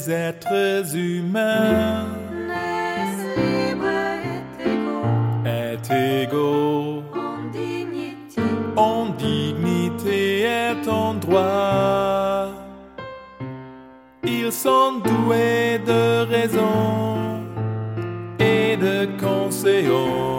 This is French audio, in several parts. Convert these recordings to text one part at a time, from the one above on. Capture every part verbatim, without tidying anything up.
les êtres humains naissent libres et égaux, est égaux en dignité, en dignité et en droit. Ils sont doués de raison et de conscience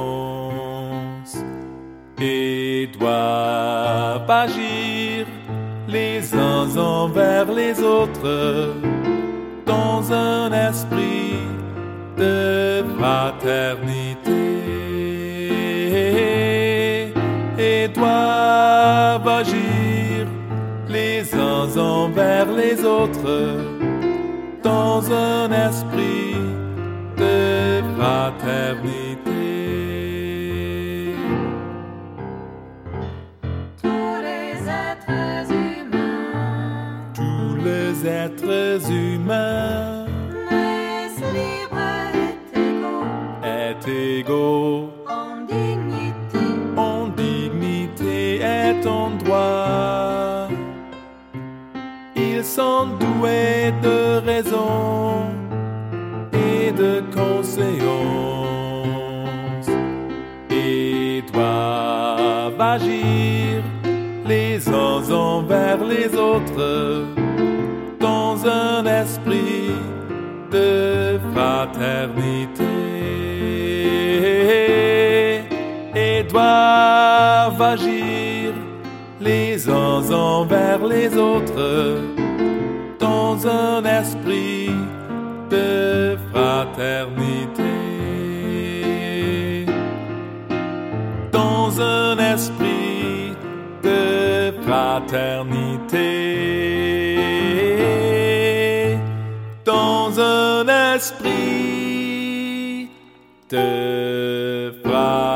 et doivent agir les uns envers les autres dans un esprit de fraternité et doivent agir les uns envers les autres dans un esprit de fraternité. tous les êtres humains Tous les êtres humains naissent libres et égaux, est égaux en dignité, en dignité et en droit. Ils sont doués de raison et de conscience et doivent agir les uns envers les autres dans un esprit de fraternité et doivent agir les uns envers les autres dans un esprit de fraternité, dans un esprit de fraternité, dans un esprit de fraternité.